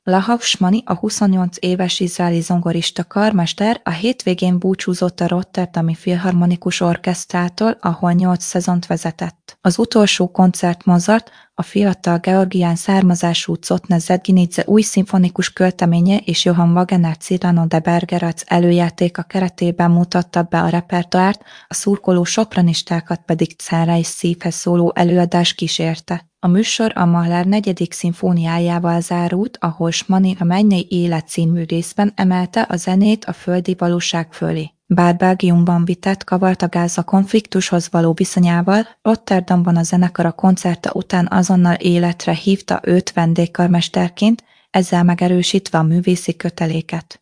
Lahav Shmani, a 28 éves izraeli zongorista karmester a hétvégén búcsúzott a Rotterdami Filharmonikus Orkesztrától, ahol 8 szezont vezetett. Az utolsó koncert Mozart, a fiatal georgián származású Cotne Zedginidze új szimfonikus költeménye és Johann Wagner Cyrano de Bergerac előjátéka keretében mutatta be a repertoárt, a szurkoló sopranistákat pedig Celei szívhez szóló előadás kísérte. A műsor a Mahler 4. szimfóniájával zárult, ahol Shmani a Mennyei Élet című részben emelte a zenét a földi valóság fölé. Bár Belgiumban vitát kavart a Gáza konfliktushoz való viszonyával, Rotterdamban a zenekar a koncerte után azonnal életre hívta őt vendégkarmesterként, ezzel megerősítve a művészi köteléket.